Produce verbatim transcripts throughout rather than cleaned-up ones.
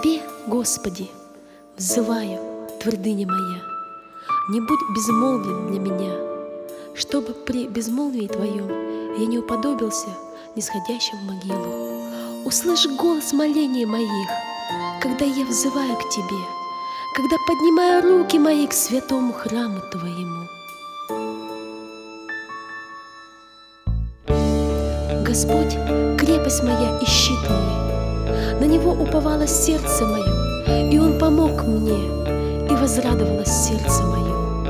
Тебе, Господи, взываю, твердыня моя, не будь безмолвен для меня, чтобы при безмолвии Твоем я не уподобился нисходящим в могилу. Услышь голос моления моих, когда я взываю к Тебе, когда поднимаю руки мои к святому храму Твоему. Господь, крепость моя и щит мой, на Него уповало сердце мое, и Он помог мне, и возрадовалось сердце мое.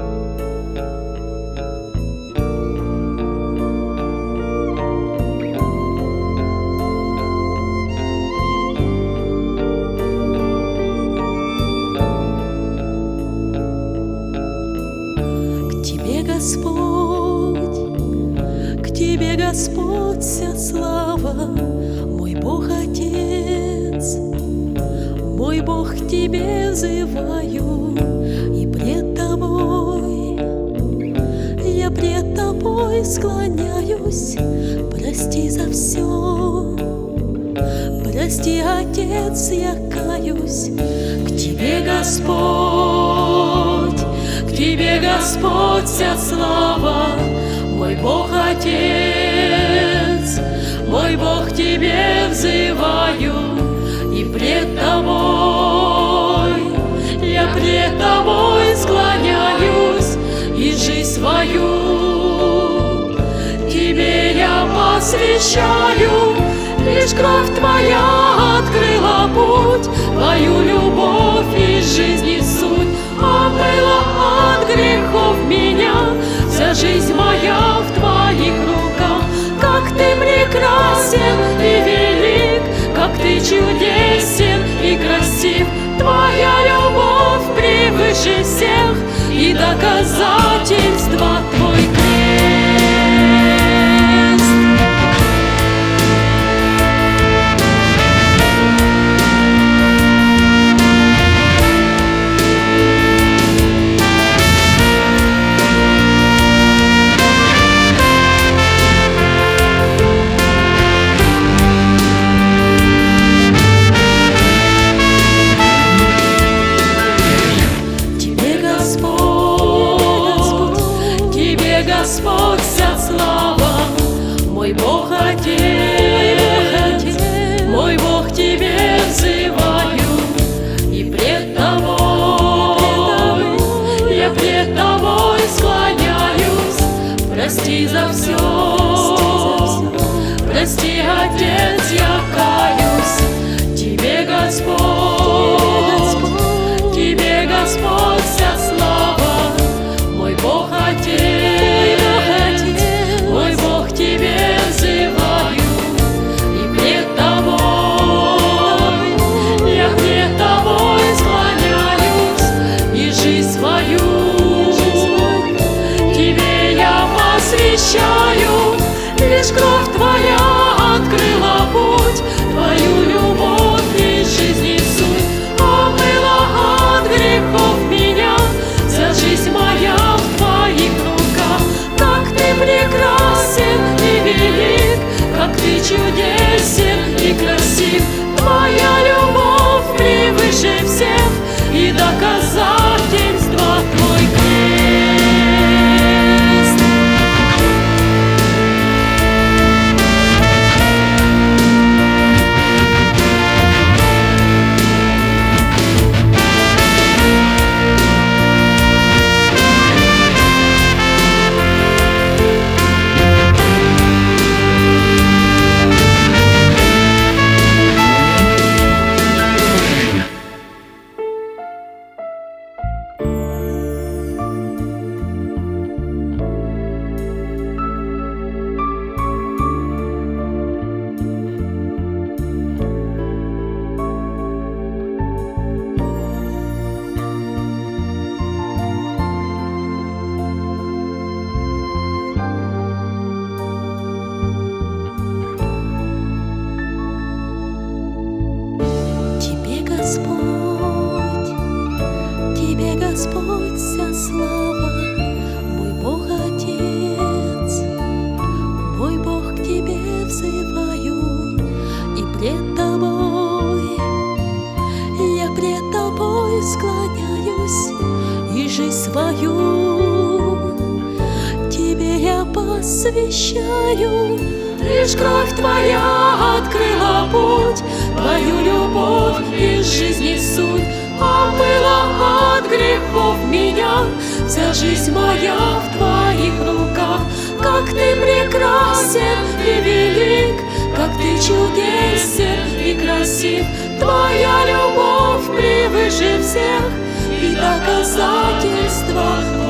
К Тебе, Господь, к Тебе, Господь, вся слава, мой Бог Отец, мой Бог, к Тебе взываю, и пред Тобой, я пред Тобой склоняюсь, прости за все, прости, Отец, я каюсь. К Тебе, Господь, к Тебе, Господь, вся слава, мой Бог Отец, мой Бог, к Тебе взываю, и пред Тобой, я пред Тобой склоняюсь, и жизнь свою Тебе я посвящаю. Лишь кровь Твоя открыла путь, Твою любовь и жизни суть омыла от грехов меня. Вся жизнь моя в Твоих руках. Как Ты прекрасен и велик, как Ты чудесен и красив. Твоя любовь превыше всех, и доказательство Твой крест. Господь, вся слава, мой Бог Отец, мой Бог, к Тебе взываю, и пред Тобой, я пред Тобой склоняюсь, прости за все, прости, Отец, я каюсь. Тебе, Господь, Тебе, Господь, вся слава, мой Бог Отец, лишь кровь Твоя открыла путь, Твою любовь и жизни суть омыла от грехов меня. Вся жизнь моя в Твоих руках. Как Ты прекрасен и велик, как Ты чудесен и красив. Твоя любовь превыше всех, и доказательство Твой крест. Господь, вся слава, мой Бог Отец, мой Бог, к Тебе взываю, и пред Тобой склоняюсь, и жизнь свою Тебе я посвящаю. Лишь кровь Твоя открыла путь, Твою любовь и жизни суть омыла от грехов меня. Вся жизнь моя в Твоих руках. Как Ты прекрасен и велик, как Ты чудесен и красив. Твоя любовь превыше всех, и доказательства